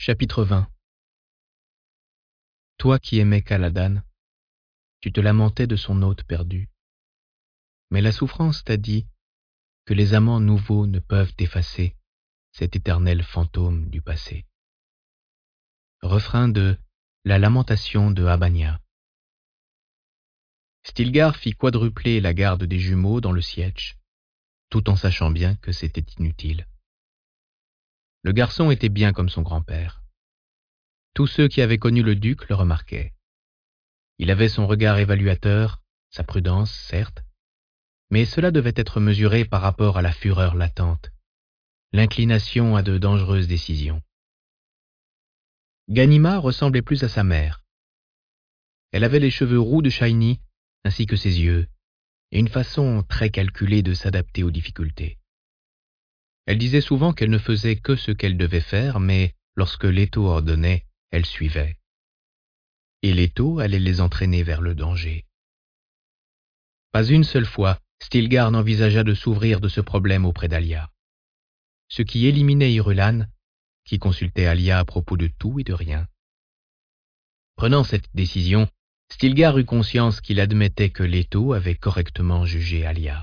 Chapitre 20. Toi qui aimais Caladan, tu te lamentais de son hôte perdu. Mais la souffrance t'a dit que les amants nouveaux ne peuvent effacer cet éternel fantôme du passé. Refrain de La lamentation de Habania. Stilgar fit quadrupler la garde des jumeaux dans le sietch, tout en sachant bien que c'était inutile. Le garçon était bien comme son grand-père. Tous ceux qui avaient connu le duc le remarquaient. Il avait son regard évaluateur, sa prudence, certes, mais cela devait être mesuré par rapport à la fureur latente, l'inclination à de dangereuses décisions. Ganima ressemblait plus à sa mère. Elle avait les cheveux roux de Shiny, ainsi que ses yeux, et une façon très calculée de s'adapter aux difficultés. Elle disait souvent qu'elle ne faisait que ce qu'elle devait faire, mais lorsque Leto ordonnait, elle suivait. Et Leto allait les entraîner vers le danger. Pas une seule fois, Stilgar n'envisagea de s'ouvrir de ce problème auprès d'Alia. Ce qui éliminait Irulan, qui consultait Alia à propos de tout et de rien. Prenant cette décision, Stilgar eut conscience qu'il admettait que Leto avait correctement jugé Alia.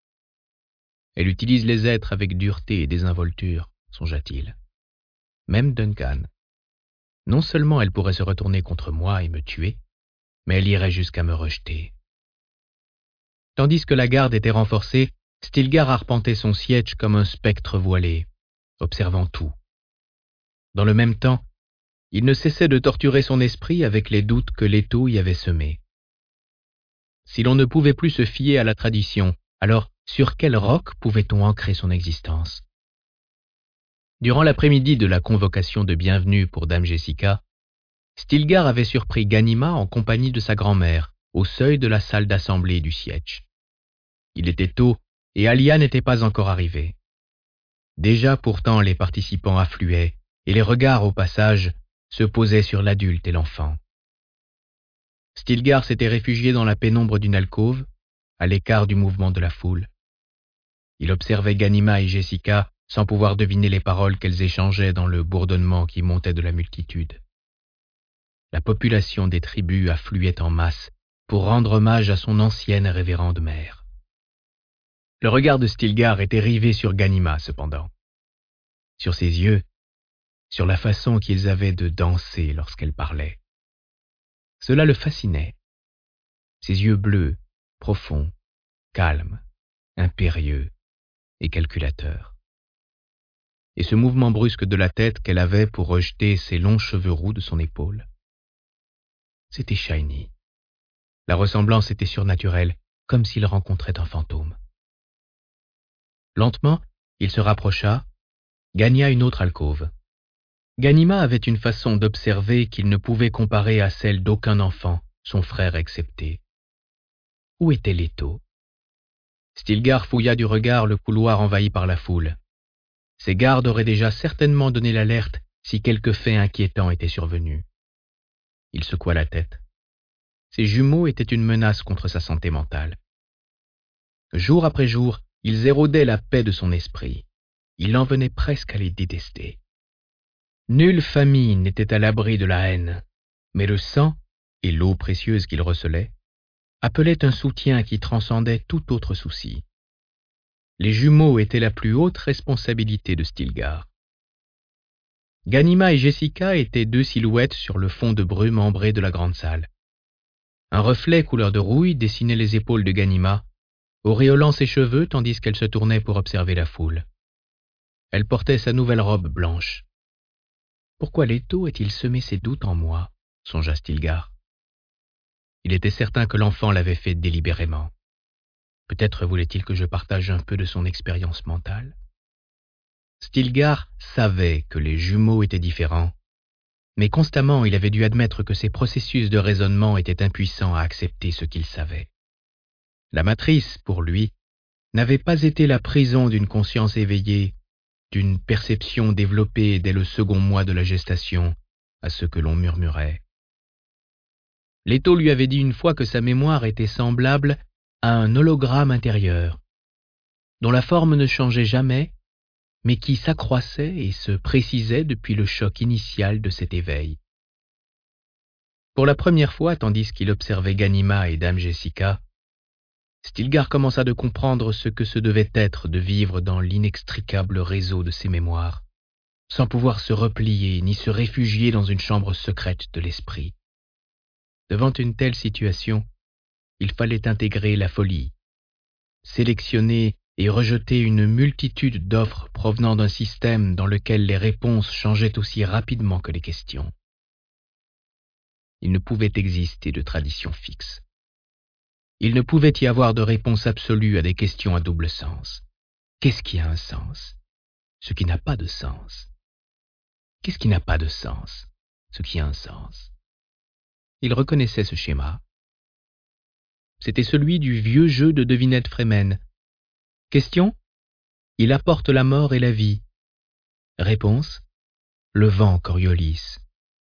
Elle utilise les êtres avec dureté et désinvolture, songea-t-il. Même Duncan. Non seulement elle pourrait se retourner contre moi et me tuer, mais elle irait jusqu'à me rejeter. Tandis que la garde était renforcée, Stilgar arpentait son siège comme un spectre voilé, observant tout. Dans le même temps, il ne cessait de torturer son esprit avec les doutes que Leto y avait semés. Si l'on ne pouvait plus se fier à la tradition, alors sur quel roc pouvait-on ancrer son existence? Durant l'après-midi de la convocation de bienvenue pour Dame Jessica, Stilgar avait surpris Ganima en compagnie de sa grand-mère, au seuil de la salle d'assemblée du siège. Il était tôt et Alia n'était pas encore arrivée. Déjà pourtant les participants affluaient et les regards au passage se posaient sur l'adulte et l'enfant. Stilgar s'était réfugié dans la pénombre d'une alcôve, à l'écart du mouvement de la foule. Il observait Ganima et Jessica sans pouvoir deviner les paroles qu'elles échangeaient dans le bourdonnement qui montait de la multitude. La population des tribus affluait en masse pour rendre hommage à son ancienne et révérende mère. Le regard de Stilgar était rivé sur Ganima, cependant. Sur ses yeux, sur la façon qu'ils avaient de danser lorsqu'elle parlait. Cela le fascinait. Ses yeux bleus, profonds, calmes, impérieux et calculateurs. Et ce mouvement brusque de la tête qu'elle avait pour rejeter ses longs cheveux roux de son épaule. C'était Shiny. La ressemblance était surnaturelle, comme s'il rencontrait un fantôme. Lentement, il se rapprocha, gagna une autre alcôve. Ganima avait une façon d'observer qu'il ne pouvait comparer à celle d'aucun enfant, son frère excepté. Où était Leto? Stilgar fouilla du regard le couloir envahi par la foule. Ses gardes auraient déjà certainement donné l'alerte si quelque fait inquiétant était survenu. Il secoua la tête. Ses jumeaux étaient une menace contre sa santé mentale. Jour après jour, ils éraudaient la paix de son esprit. Il en venait presque à les détester. Nulle famille n'était à l'abri de la haine, mais le sang, et l'eau précieuse qu'il recelait, appelaient un soutien qui transcendait tout autre souci. Les jumeaux étaient la plus haute responsabilité de Stilgar. Ganima et Jessica étaient deux silhouettes sur le fond de brume ambré de la grande salle. Un reflet couleur de rouille dessinait les épaules de Ganima, auréolant ses cheveux tandis qu'elle se tournait pour observer la foule. Elle portait sa nouvelle robe blanche. Pourquoi Leto a-t-il semé ses doutes en moi? Songea Stilgar. Il était certain que l'enfant l'avait fait délibérément. Peut-être voulait-il que je partage un peu de son expérience mentale. Stilgar savait que les jumeaux étaient différents, mais constamment il avait dû admettre que ses processus de raisonnement étaient impuissants à accepter ce qu'il savait. La matrice, pour lui, n'avait pas été la prison d'une conscience éveillée, d'une perception développée dès le second mois de la gestation, à ce que l'on murmurait. Leto lui avait dit une fois que sa mémoire était semblable à un hologramme intérieur, dont la forme ne changeait jamais, mais qui s'accroissait et se précisait depuis le choc initial de cet éveil. Pour la première fois, tandis qu'il observait Ganima et Dame Jessica, Stilgar commença de comprendre ce que ce devait être de vivre dans l'inextricable réseau de ses mémoires, sans pouvoir se replier ni se réfugier dans une chambre secrète de l'esprit. Devant une telle situation, il fallait intégrer la folie, sélectionner et rejeter une multitude d'offres provenant d'un système dans lequel les réponses changeaient aussi rapidement que les questions. Il ne pouvait exister de tradition fixe. Il ne pouvait y avoir de réponse absolue à des questions à double sens. Qu'est-ce qui a un sens? Ce qui n'a pas de sens. Qu'est-ce qui n'a pas de sens? Ce qui a un sens. Il reconnaissait ce schéma. C'était celui du vieux jeu de devinette Fremen. Question: il apporte la mort et la vie. Réponse: le vent Coriolis.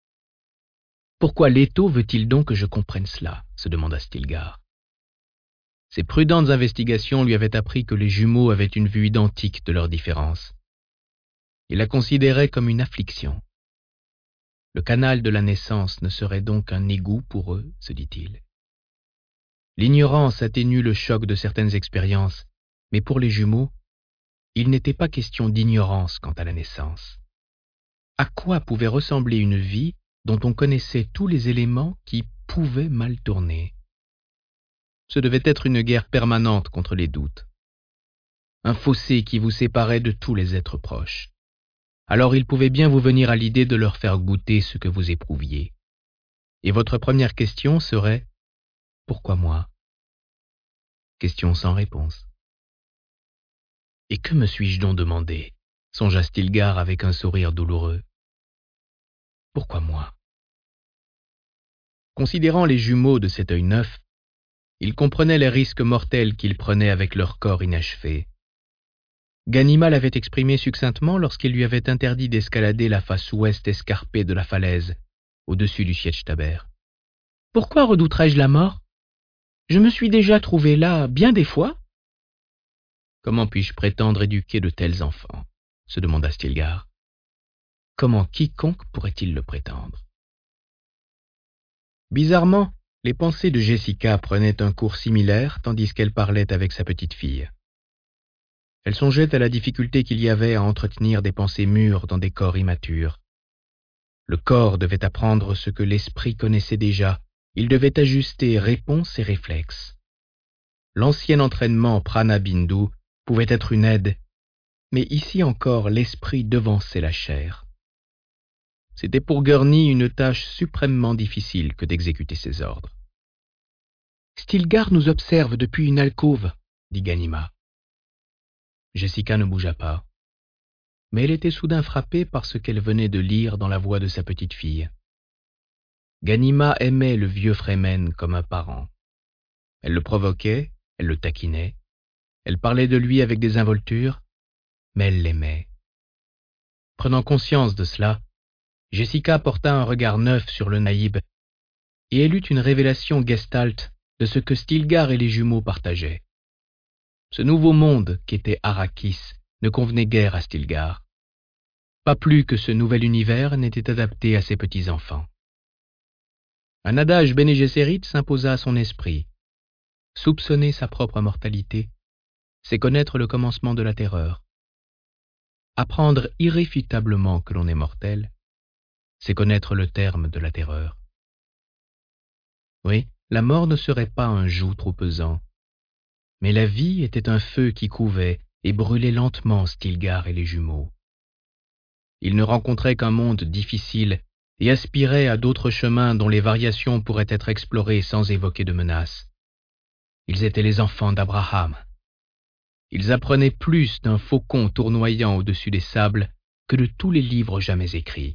Pourquoi Leto veut-il donc que je comprenne cela? Se demanda Stilgar. Ses prudentes investigations lui avaient appris que les jumeaux avaient une vue identique de leur différence. Il la considérait comme une affliction. Le canal de la naissance ne serait donc qu'un égout pour eux, se dit-il. L'ignorance atténue le choc de certaines expériences, mais pour les jumeaux, il n'était pas question d'ignorance quant à la naissance. À quoi pouvait ressembler une vie dont on connaissait tous les éléments qui pouvaient mal tourner? Ce devait être une guerre permanente contre les doutes, un fossé qui vous séparait de tous les êtres proches. Alors il pouvait bien vous venir à l'idée de leur faire goûter ce que vous éprouviez. Et votre première question serait: pourquoi moi? Question sans réponse. Et que me suis-je donc demandé? Songea Stilgar avec un sourire douloureux. Pourquoi moi? Considérant les jumeaux de cet œil neuf, il comprenait les risques mortels qu'ils prenaient avec leur corps inachevé. Ganima l'avait exprimé succinctement lorsqu'il lui avait interdit d'escalader la face ouest escarpée de la falaise, au-dessus du Sietchtaber. « Pourquoi redouterais-je la mort? Je me suis déjà trouvé là bien des fois. » « Comment puis-je prétendre éduquer de tels enfants? » se demanda Stilgar. « Comment quiconque pourrait-il le prétendre? » Bizarrement, les pensées de Jessica prenaient un cours similaire tandis qu'elle parlait avec sa petite fille. Elle songeait à la difficulté qu'il y avait à entretenir des pensées mûres dans des corps immatures. Le corps devait apprendre ce que l'esprit connaissait déjà, il devait ajuster réponse et réflexe. L'ancien entraînement prana-bindu pouvait être une aide, mais ici encore l'esprit devançait la chair. C'était pour Gurney une tâche suprêmement difficile que d'exécuter ses ordres. « Stilgar nous observe depuis une alcôve, » dit Ganima. Jessica ne bougea pas, mais elle était soudain frappée par ce qu'elle venait de lire dans la voix de sa petite fille. Ganima aimait le vieux Fremen comme un parent. Elle le provoquait, elle le taquinait, elle parlait de lui avec désinvolture, mais elle l'aimait. Prenant conscience de cela, Jessica porta un regard neuf sur le naïb, et elle eut une révélation gestalt de ce que Stilgar et les jumeaux partageaient. Ce nouveau monde qu'était Arrakis ne convenait guère à Stilgar. Pas plus que ce nouvel univers n'était adapté à ses petits-enfants. Un adage Bene Gesserit s'imposa à son esprit. Soupçonner sa propre mortalité, c'est connaître le commencement de la terreur. Apprendre irréfutablement que l'on est mortel, c'est connaître le terme de la terreur. Oui, la mort ne serait pas un joug trop pesant, mais la vie était un feu qui couvait et brûlait lentement Stilgar et les jumeaux. Ils ne rencontraient qu'un monde difficile et aspiraient à d'autres chemins dont les variations pourraient être explorées sans évoquer de menaces. Ils étaient les enfants d'Abraham. Ils apprenaient plus d'un faucon tournoyant au-dessus des sables que de tous les livres jamais écrits.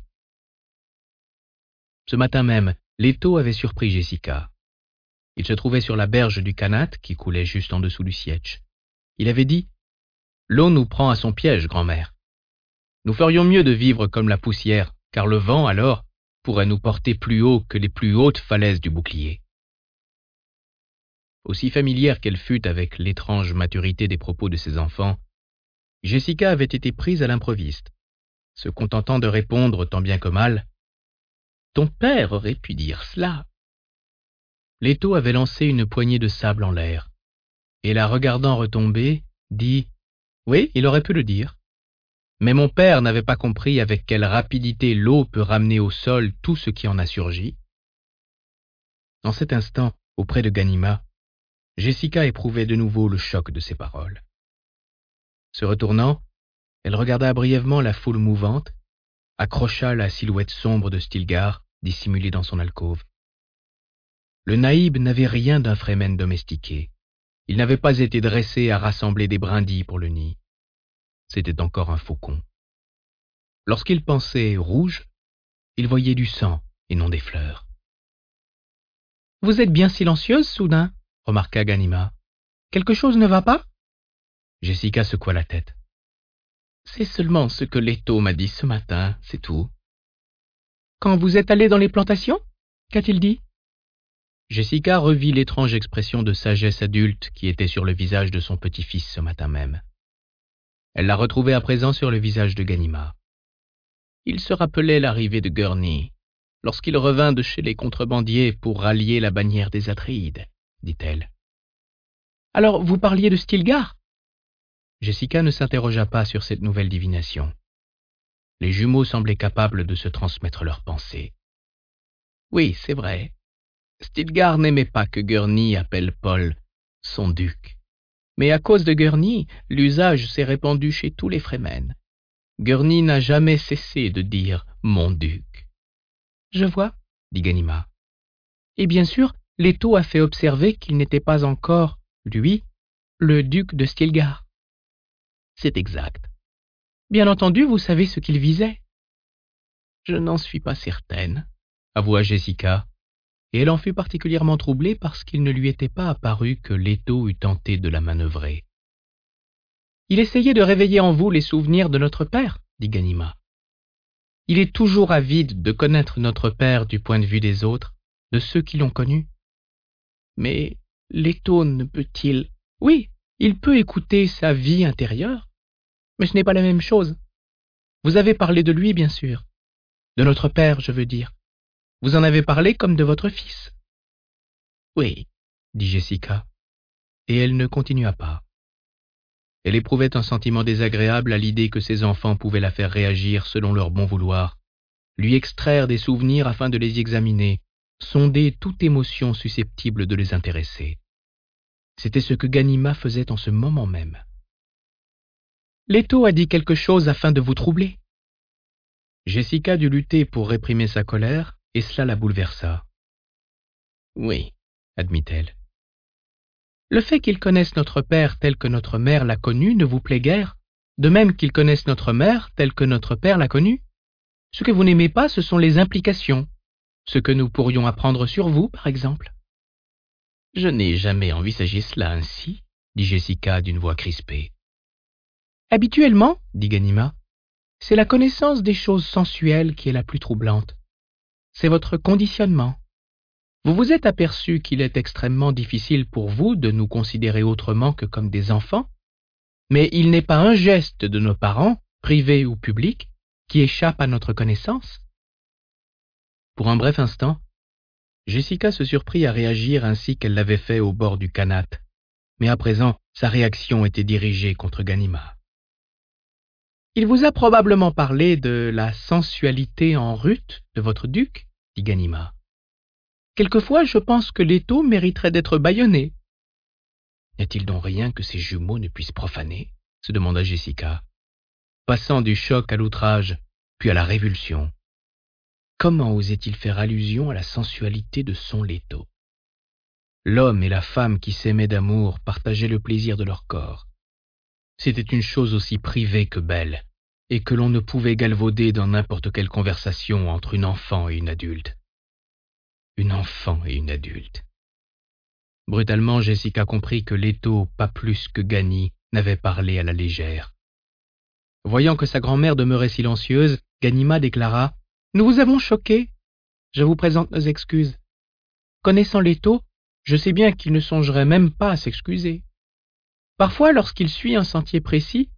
Ce matin même, Leto avait surpris Jessica. Il se trouvait sur la berge du Kanat qui coulait juste en dessous du Sietch. Il avait dit: « L'eau nous prend à son piège, grand-mère. Nous ferions mieux de vivre comme la poussière, car le vent, alors, pourrait nous porter plus haut que les plus hautes falaises du bouclier. » Aussi familière qu'elle fût avec l'étrange maturité des propos de ses enfants, Jessica avait été prise à l'improviste, se contentant de répondre tant bien que mal « Ton père aurait pu dire cela ». Leto avait lancé une poignée de sable en l'air, et la regardant retomber, dit « Oui, il aurait pu le dire. Mais mon père n'avait pas compris avec quelle rapidité l'eau peut ramener au sol tout ce qui en a surgi. » En cet instant, auprès de Ganima, Jessica éprouvait de nouveau le choc de ses paroles. Se retournant, elle regarda brièvement la foule mouvante, accrocha la silhouette sombre de Stilgar dissimulée dans son alcôve. Le naïb n'avait rien d'un Fremen domestiqué. Il n'avait pas été dressé à rassembler des brindilles pour le nid. C'était encore un faucon. Lorsqu'il pensait rouge, il voyait du sang et non des fleurs. « Vous êtes bien silencieuse, soudain, » remarqua Ganima. « Quelque chose ne va pas ?» Jessica secoua la tête. « C'est seulement ce que Leto m'a dit ce matin, c'est tout. »« Quand vous êtes allé dans les plantations, qu'a-t-il dit ?» Jessica revit l'étrange expression de sagesse adulte qui était sur le visage de son petit-fils ce matin même. Elle la retrouvait à présent sur le visage de Ganima. Il se rappelait l'arrivée de Gurney, lorsqu'il revint de chez les contrebandiers pour rallier la bannière des Atréides, dit-elle. « Alors, vous parliez de Stilgar ?» Jessica ne s'interrogea pas sur cette nouvelle divination. Les jumeaux semblaient capables de se transmettre leurs pensées. « Oui, c'est vrai. Stilgar n'aimait pas que Gurney appelle Paul son duc. Mais à cause de Gurney, l'usage s'est répandu chez tous les Fremen. Gurney n'a jamais cessé de dire « mon duc ». « Je vois, » dit Ganima. « Et bien sûr, Leto a fait observer qu'il n'était pas encore, lui, le duc de Stilgar. » « C'est exact. Bien entendu, vous savez ce qu'il visait. »« Je n'en suis pas certaine, » avoua Jessica, et elle en fut particulièrement troublée parce qu'il ne lui était pas apparu que Leto eût tenté de la manœuvrer. « Il essayait de réveiller en vous les souvenirs de notre père, » dit Ganima. « Il est toujours avide de connaître notre père du point de vue des autres, de ceux qui l'ont connu. Mais Leto ne peut-il... Oui, il peut écouter sa vie intérieure, mais ce n'est pas la même chose. Vous avez parlé de lui, bien sûr. De notre père, je veux dire. Vous en avez parlé comme de votre fils. »« Oui, » dit Jessica, et elle ne continua pas. Elle éprouvait un sentiment désagréable à l'idée que ses enfants pouvaient la faire réagir selon leur bon vouloir, lui extraire des souvenirs afin de les examiner, sonder toute émotion susceptible de les intéresser. C'était ce que Ganima faisait en ce moment même. « Leto a dit quelque chose afin de vous troubler. » Jessica dut lutter pour réprimer sa colère, et cela la bouleversa. « Oui, » admit-elle. « Le fait qu'ils connaissent notre père tel que notre mère l'a connu ne vous plaît guère, de même qu'ils connaissent notre mère tel que notre père l'a connu. Ce que vous n'aimez pas, ce sont les implications, ce que nous pourrions apprendre sur vous, par exemple. »« Je n'ai jamais envisagé cela ainsi, » dit Jessica d'une voix crispée. « Habituellement, » dit Ganima, « c'est la connaissance des choses sensuelles qui est la plus troublante. C'est votre conditionnement. Vous vous êtes aperçu qu'il est extrêmement difficile pour vous de nous considérer autrement que comme des enfants, mais il n'est pas un geste de nos parents, privé ou public, qui échappe à notre connaissance. » Pour un bref instant, Jessica se surprit à réagir ainsi qu'elle l'avait fait au bord du Kanat, mais à présent, sa réaction était dirigée contre Ganima. « Il vous a probablement parlé de la sensualité en rut de votre duc, » dit Ganima. « Quelquefois, je pense que Leto mériterait d'être bâillonné. »« N'y a-t-il donc rien que ces jumeaux ne puissent profaner ?» se demanda Jessica, passant du choc à l'outrage, puis à la révulsion. Comment osait-il faire allusion à la sensualité de son Leto? L'homme et la femme qui s'aimaient d'amour partageaient le plaisir de leur corps. C'était une chose aussi privée que belle, et que l'on ne pouvait galvauder dans n'importe quelle conversation entre une enfant et une adulte. Une enfant et une adulte. Brutalement, Jessica comprit que Leto, pas plus que Gani, n'avait parlé à la légère. Voyant que sa grand-mère demeurait silencieuse, Ganima déclara « Nous vous avons choqué. Je vous présente nos excuses. Connaissant Leto, je sais bien qu'il ne songerait même pas à s'excuser. Parfois, lorsqu'il suit un sentier précis,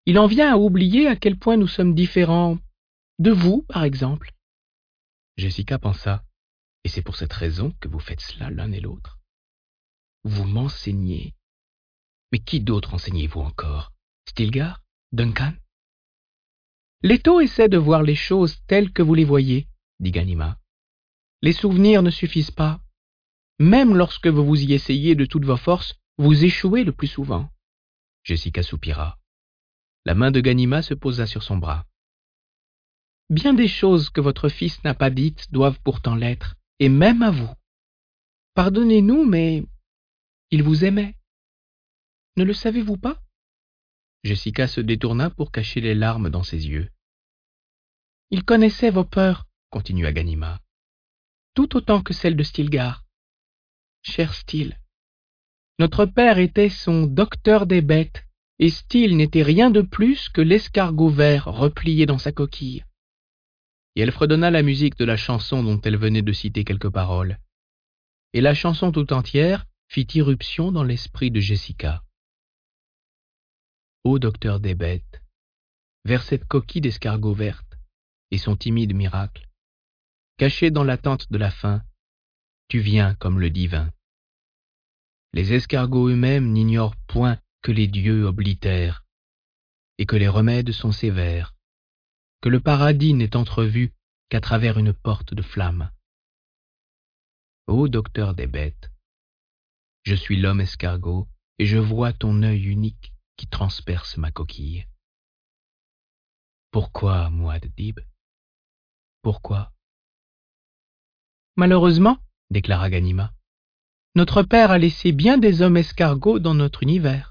Il en vient à oublier à quel point nous sommes différents de vous, par exemple. » Jessica pensa. Et c'est pour cette raison que vous faites cela l'un et l'autre. Vous m'enseignez. Mais qui d'autre enseignez-vous encore? Stilgar? Duncan? Leto essaie de voir les choses telles que vous les voyez, dit Ganima. Les souvenirs ne suffisent pas. Même lorsque vous vous y essayez de toutes vos forces, vous échouez le plus souvent. Jessica soupira. La main de Ganima se posa sur son bras. Bien des choses que votre fils n'a pas dites doivent pourtant l'être, et même à vous. Pardonnez-nous, mais il vous aimait. Ne le savez-vous pas? Jessica se détourna pour cacher les larmes dans ses yeux. Il connaissait vos peurs, Continua Ganima. tout autant que celles de Stilgar. Cher Stil, notre père était son docteur des bêtes, et Stil n'était rien de plus que l'escargot vert replié dans sa coquille. Et elle fredonna la musique de la chanson dont elle venait de citer quelques paroles. Et la chanson tout entière fit irruption dans l'esprit de Jessica. Ô docteur des bêtes, vers cette coquille d'escargot verte et son timide miracle, caché dans l'attente de la fin, tu viens comme le divin. Les escargots eux-mêmes n'ignorent point que les dieux oblitèrent, et que les remèdes sont sévères, que le paradis n'est entrevu qu'à travers une porte de flamme. Ô docteur des bêtes, je suis l'homme escargot, et je vois ton œil unique qui transperce ma coquille. Pourquoi, Muad'Dib? Pourquoi? Malheureusement, Déclara Ganima. notre père a laissé bien des hommes escargots dans notre univers.